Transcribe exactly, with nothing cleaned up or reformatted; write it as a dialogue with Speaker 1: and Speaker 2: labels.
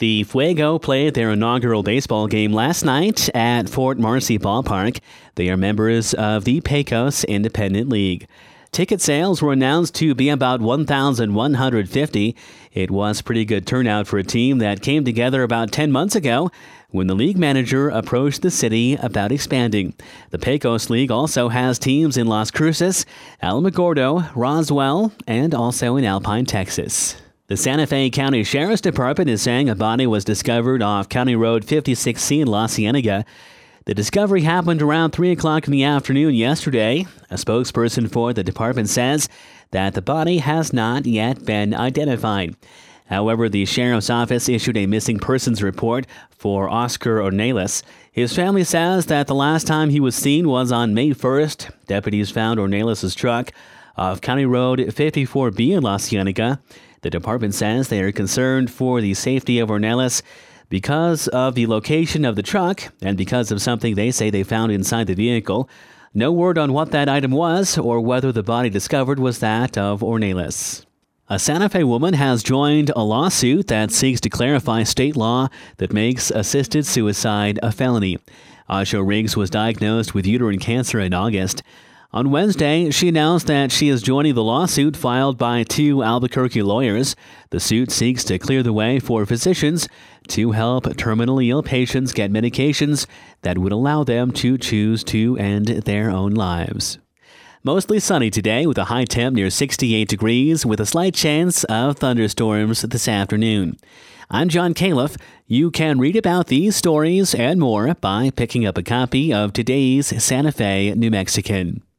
Speaker 1: The Fuego played their inaugural baseball game last night at Fort Marcy Ballpark. They are members of the Pecos Independent League. Ticket sales were announced to be about one thousand one hundred fifty. It was pretty good turnout for a team that came together about ten months ago when the league manager approached the city about expanding. The Pecos League also has teams in Las Cruces, Alamogordo, Roswell, and also in Alpine, Texas. The Santa Fe County Sheriff's Department is saying a body was discovered off County Road fifty-six C in La Cienega. The discovery happened around three o'clock in the afternoon yesterday. A spokesperson for the department says that the body has not yet been identified. However, the sheriff's office issued a missing persons report for Oscar Ornelas. His family says that the last time he was seen was on May first. Deputies found Ornelas' truck off County Road fifty-four B in La Cienega. The department says they are concerned for the safety of Ornelas because of the location of the truck and because of something they say they found inside the vehicle. No word on what that item was or whether the body discovered was that of Ornelas. A Santa Fe woman has joined a lawsuit that seeks to clarify state law that makes assisted suicide a felony. Asha Riggs was diagnosed with uterine cancer in August. On Wednesday, she announced that she is joining the lawsuit filed by two Albuquerque lawyers. The suit seeks to clear the way for physicians to help terminally ill patients get medications that would allow them to choose to end their own lives. Mostly sunny today with a high temp near sixty-eight degrees with a slight chance of thunderstorms this afternoon. I'm John Califf. You can read about these stories and more by picking up a copy of today's Santa Fe New Mexican.